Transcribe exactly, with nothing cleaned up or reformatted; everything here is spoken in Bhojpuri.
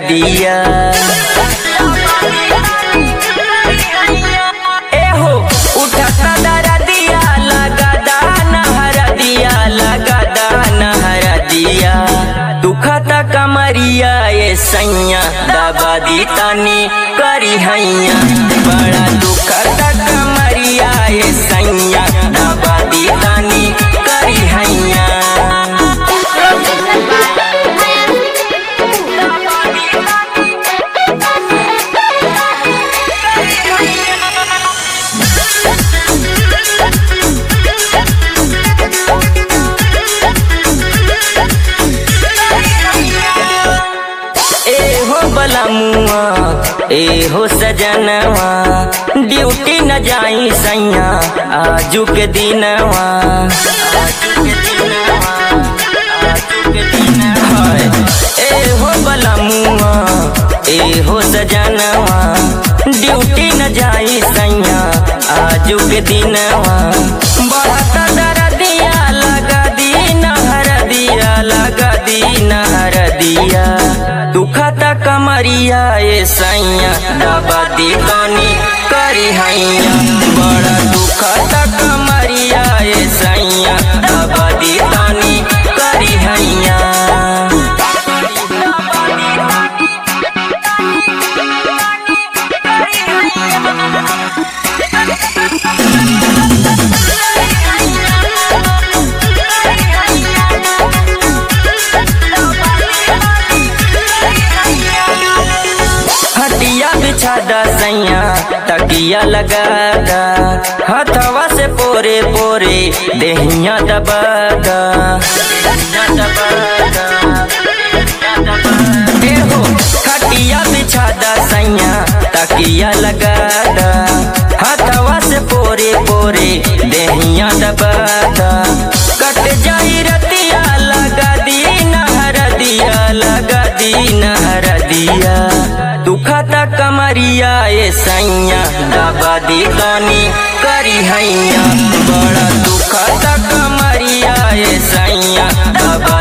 दिया। ए हो उठता दरा दिया लगा दाना हरा दिया लगा दाना हरा दिया। दुखता कमरिया ये सैया दबा दी तानी करी हैया। बड़ा दुखता कमरिया ये सैया दबा दी तानी करी हैया। बलमुआ ए हो सजनवा ड्यूटी न जाई सैया आजू के दिनवा। ए हो बलमुआ ए हो सजनवा ड्यूटी न जाई सैया आजू के दिनवा। बढ़ता दरा दिया लगा दी नहर दिया लगा दी नहर दिया। दुखता कमरिया ये सैया दबा दी तानी करी हैया। बड़ा दुखता कमरिया ये सैया दबा दी तानी करी हैया। बिछादा सैया तकिया लगादा हथवा से पोरे पोरे देहिया दबादा। एहो खटिया बिछादा सैया तकिया लगादा हथवा से पोरे पोरे देहिया दबादा। कट जाई रतिया लगा दी नहर दिया लगा दी नहर दिया। दुखता कमरिया ये सैया दबा दी तानी करी हैया। बड़ा दुखता कमरिया ये सैया दबा